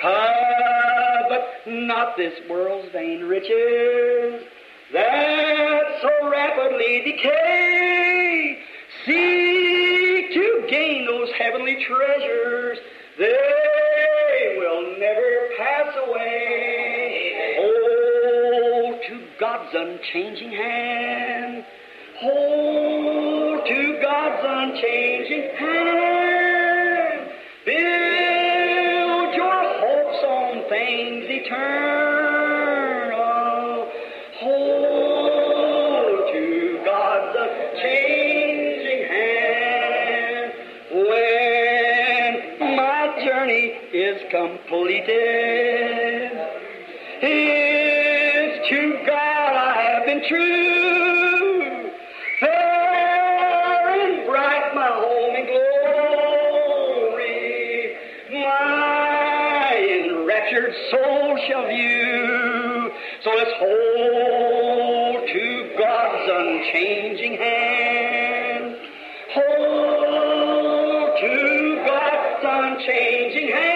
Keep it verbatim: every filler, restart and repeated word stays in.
Ah, but not this world's vain riches that so rapidly decay. Seek to gain those heavenly treasures, they will never pass away. Hold to God's unchanging hand. Hold to God's unchanging hand. Build your hopes on things eternal. Hold to God's unchanging hand. When my journey is completed, it's to God I have been true. Fair and bright my home in glory, my enraptured soul shall view. So let's hold to God's unchanging hand. Hold to God's unchanging hand.